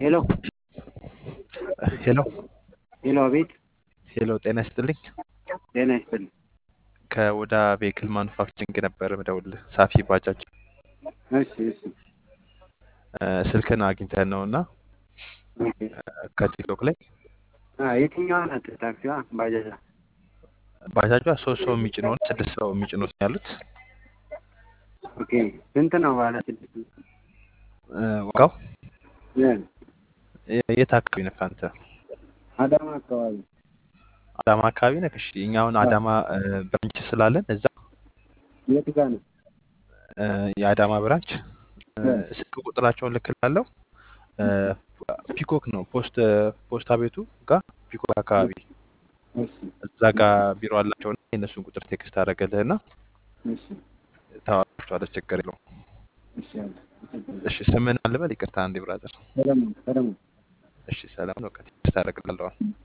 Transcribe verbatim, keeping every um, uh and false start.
ሄሎ ሄሎ ሄሎ፣ አቤት። ሄሎ ጤና ይስጥልኝ። ጤና ይስጥልኝ። ከወዳ ቬክል ማኑፋክቸሪንግ ነበር የምደውልልህ። ሳፊ ባጃጅ እሺ እሺ። እ፣ ስልክህን አግኝተን ነው እና ኦኬ። ከቲክቶክ ላይ አ የትኛዋ ናት ታክሲዋ? ባጃጃ? ባጃጇ ሶስት ሰው የሚጭነው ነው፣ ስድስት ሰው የሚጭኑት ነው ያሉት። ኦኬ። ስንት ነው ባለ ስድስት? እ፣ ዋጋው እ የ- የት አካባቢ ነህ አንተ? አዳማ አካባቢ። አዳማ አካባቢ ነህ? እሺ፣ እኛ አሁን አ አዳማ እ፣ ብራንች ስላለን እዛ የት ጋር ነው? እ፣ የአዳማ ብራንች እ፣ እ ስልክ ቁጥራቸውን ልክልሃለሁ። እ፣ ፒኮክ ነው ፖስት ፖስታ ቤቱ ጋር ፒኮክ አካባቢ እሺ እዛ ጋር ቢሮ አላቸውና የእነሱን ቁጥር ቴክስት አደረገልህና እሺ ታወራቸዋለህ። ችግር የለውም። እሺ አለ። እሺ፣ ስምን አልበል? ይቅርታ አንዴ ብራዘር። ሰለሞን ሰለሞን። እሺ፣ ሰላም ነው። ቴክስት አደረግልሃለሁ።